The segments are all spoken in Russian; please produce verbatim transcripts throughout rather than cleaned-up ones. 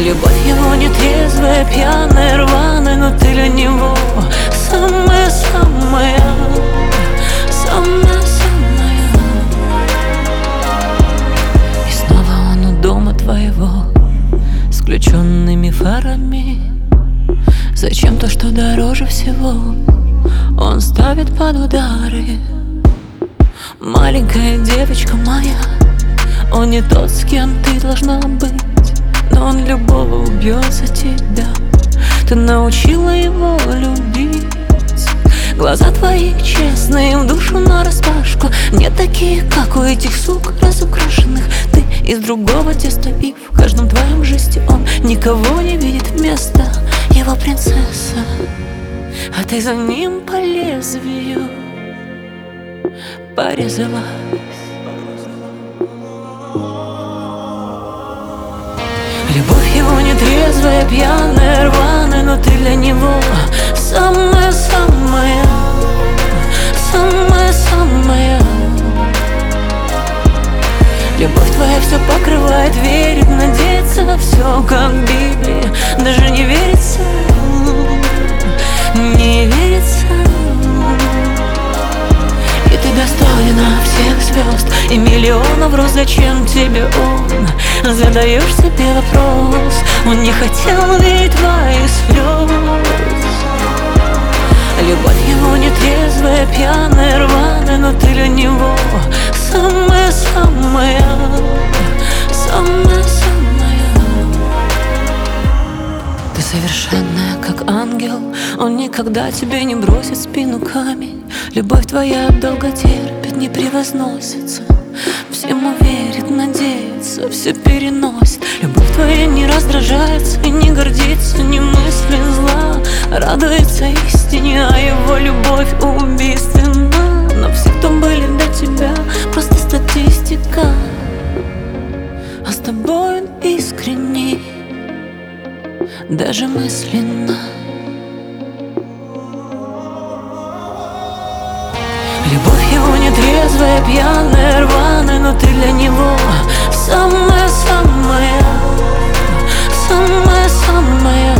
Любовь его не трезвая, пьяная, рваная, но ты для него самая-самая, самая-самая. И снова он у дома твоего с включенными фарами. Зачем то, что дороже всего, он ставит под удары? Маленькая девочка моя, он не тот, с кем ты должна быть, но он любого убьет за тебя. Ты научила его любить. Глаза твои честные, в душу нараспашку, не такие, как у этих сук разукрашенных. Ты из другого теста, и в каждом твоем жесте он никого не видит вместо его принцесса. А ты за ним по лезвию порезалась. Любовь его не трезвая, пьяная, рваная, но ты для него самая-самая, самая-самая. Любовь твоя все покрывает, верит, надеется, все как Библия. Даже не верится, не верится. И ты достойна всех звезд и миллионов роз. Зачем тебе он? Задаешь себе вопрос. Он не хотел видеть твоих слез. Любовь его не трезвая, пьяная, рваная, но ты для него самая-самая, самая-самая. Ты совершенная, как ангел, он никогда тебе не бросит в спину камень. Любовь твоя долго терпит, не превозносится, всему верит, надеется, все переносит. Любовь твоя не раздражается и не гордится, не мыслит зла, радуется истине, а его любовь убийственна. Но все, кто были до тебя, просто статистика, а с тобой он искренний, даже мысленно. Любовь его не трезвая, пьяная, рваная, но ты для него самая-самая, самая-самая.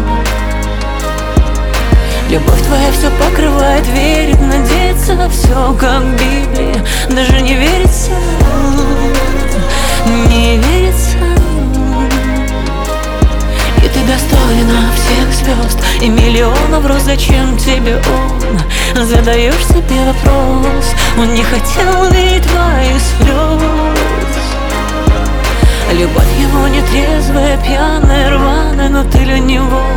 Любовь твоя все покрывает, верит, надеется, все как Библия. Даже не верится, не верится. И ты достойна всех звезд и миллионов роз. Зачем тебе он? Задаешь себе вопрос. Он не хотел видеть твоих слез. Любовь его не трезвая, пьяная, рваная, но ты для него